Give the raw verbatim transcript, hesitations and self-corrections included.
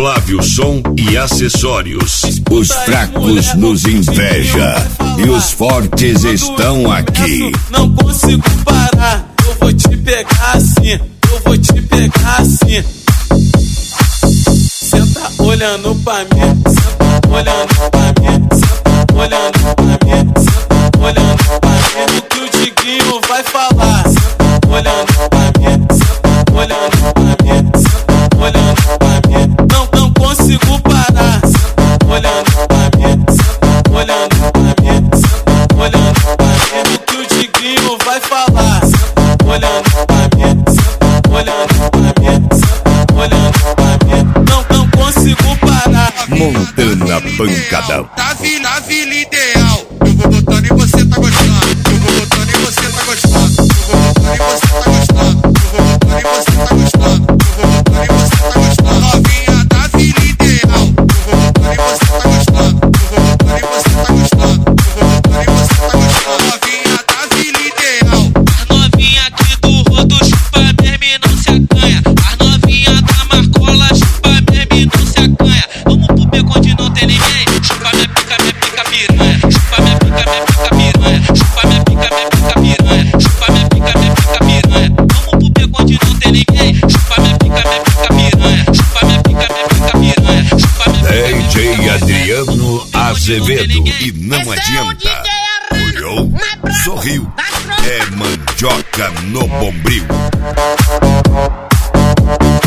Flávio Som e Acessórios. Os fracos nos inveja e os fortes estão aqui. Não consigo parar, eu vou te pegar assim, eu vou te pegar assim. Senta olhando pra mim, senta olhando pra mim, senta olhando pra mim, senta olhando pra mim. O que o Diguinho vai falar? Senta olhando pra mim, senta olhando pra mim, senta olhando pra mim. Não, não consigo parar, senta olhando pra mim, senta olhando pra mim, senta olhando pra mim. O que o Diguinho vai falar? Senta olhando pra mim, senta olhando pra mim, senta olhando pra mim. Não, não consigo parar. Montana Pancadão. Na vila, na vila ideal. Eu vou botando e você tá gostando. Eu vou botando e você tá gostando. Eu vou botando e você tá gostando. Eu vou botando e você tá gostando. Eu vou botando e você tá gostando. Novinha da vila ideal. Eu vou botando e você tá gostando. Eu vou botando e você tá gostando. Eu vou botando e você tá gostando. Novinha da vila ideal. As novinha aqui do rodo chupa mesmo e não se acanha. As novinha da Marcola chupa mesmo e não se acanha. Vamos pro beco onde não tem ninguém. Chupa minha pica, minha pica piranha. Chupa minha pica, minha pica piranha. Chupa minha pica, minha pica piranha. Chupa minha pica, minha pica piranha. Vamos pro beco onde não tem ninguém. Chupa minha pica, minha pica piranha. Chupa minha pica, minha pica piranha. Chupa minha pica, D J Adriano Azevedo. E não adianta. Olhou, sorriu. É mandioca no bombril.